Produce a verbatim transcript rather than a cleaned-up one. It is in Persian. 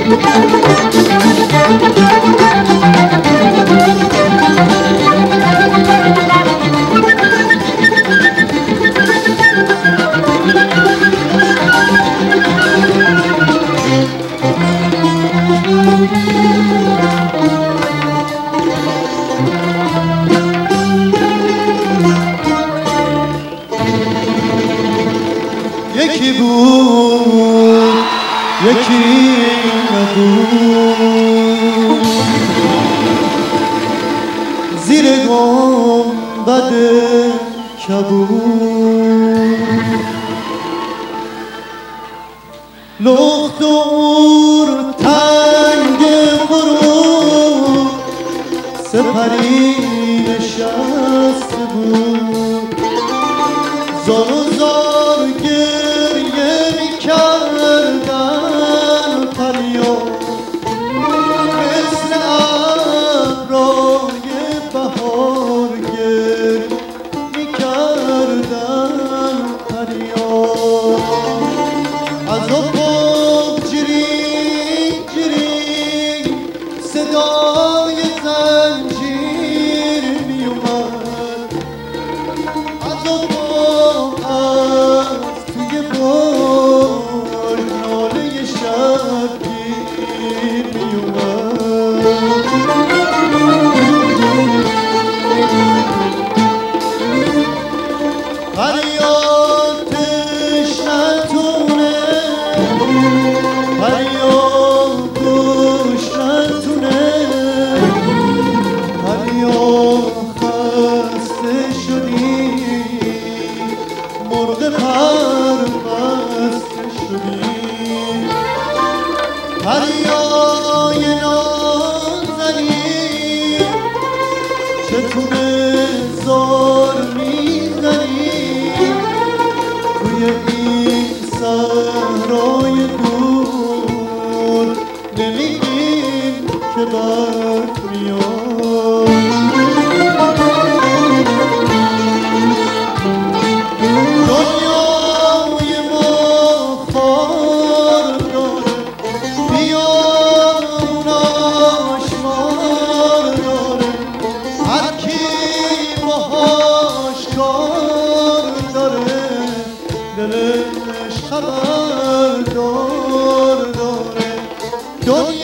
یکی بود یکی نبود، زیر گنبد کبود، لخت و اور تنگ غروب سپری نشسته بود، زار و زار گریه می کردن فریاد، مثل ابرای بهار گریه می کردن فریاد، از افق جرینگ جرینگ صدای زنجیر می اومد، از افق از توی بار ناله شبگیر می اومد. فریاد تشنتونه، فریاد گوش نتونه، فریاد خسته شدی، مرغ پر خسته شدی، فریای نازنی چتونه زار میزنی توی این صحرای دور، نمیگین که برق میاد. دنیای ما خار داره، بیاموناش مار داره، هر کی باهاش کار داره دلش خبردار داره. دنیا